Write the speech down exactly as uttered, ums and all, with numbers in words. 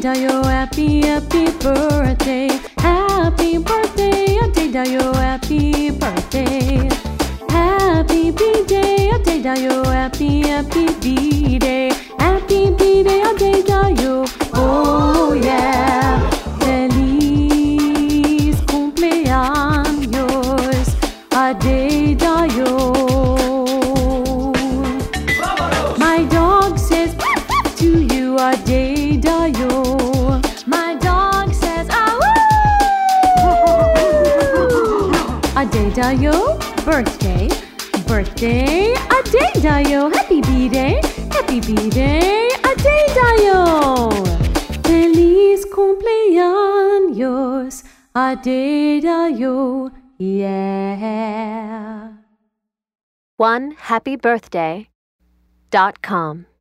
Adedayo, happy, happy birthday. Happy birthday, Adedayo, happy birthday. Happy B-Day, Adedayo, happy, happy B-Day. Happy B-Day, Adedayo, oh yeah. Feliz cumpleaños, Adedayo. My dog says to you, Adedayo. My dog says, ah Adedayo, birthday, birthday, Adedayo. Happy B-Day, happy B-Day, Adedayo. Feliz cumpleaños, Adedayo, yeah. one happy birthday dot com